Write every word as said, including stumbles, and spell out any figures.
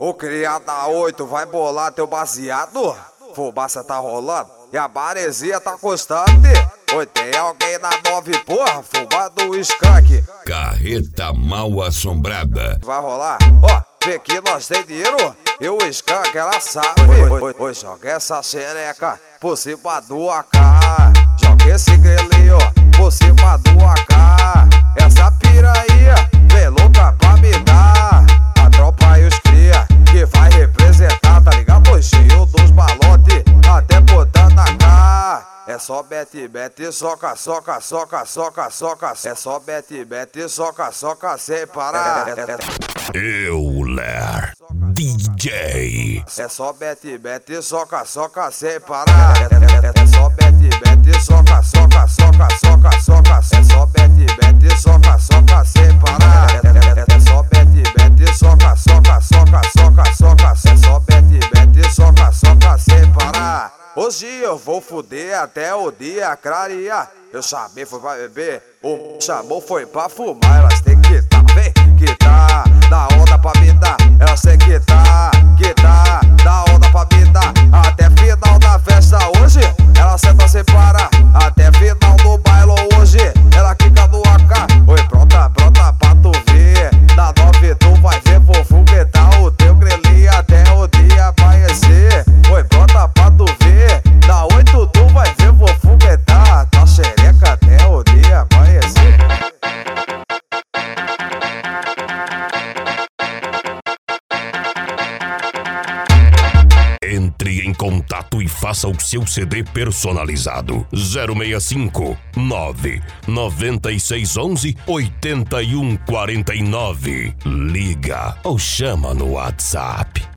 O criada oito vai bolar teu baseado? Fumaça tá rolando e a maresia tá constante. Oi, tem alguém na nove, porra, fumando o skunk. Carreta mal assombrada. Vai rolar? Ó, vê que nós tem dinheiro e o skunk ela sabe. Oi, oi, oi, joga essa xereca por cima do A K. Joga esse grelhinho por cima do A K. Essa piranha vem louca pra me dar. A tropa e os cria que vai representar, tá ligado? Os cheio dos balotes até botando a cá. É só bete, bete, soca, soca, soca, soca, soca. É só bete, bete, soca, soca, sem parar. Euler D J. É só bete, bete, soca, soca, sem parar. É só bete, bete, soca, soca, soca, soca, soca. É só bete, bete, soca, soca, sem parar. É só bete, bete, soca, soca, soca, soca, soca. É só bete, bete, soca, soca, sem parar. Hoje eu vou fuder até o dia clarear. Eu chamei, foi pra beber, o chamou, foi pra fumar. Elas tem que tá, vem, que tá, da onda pra me dar. Elas tem que tá, que tá, da onda pra me dar. Até final da festa hoje, ela senta sem parar. Até final do baile hoje, ela quica no A K. Oi, pronta, pronta pra tu ver. Da nove tu vai ver, vou foguetar o teu grelhinho até o dia amanhecer. Oi, pronta pra tu ver. Da oito tu vai ver, vou foguetar tua xereca até o dia amanhecer. Entre em contato e faça o seu C D personalizado. zero seis cinco, nove nove seis um um, oito um quatro nove. Liga ou chama no WhatsApp.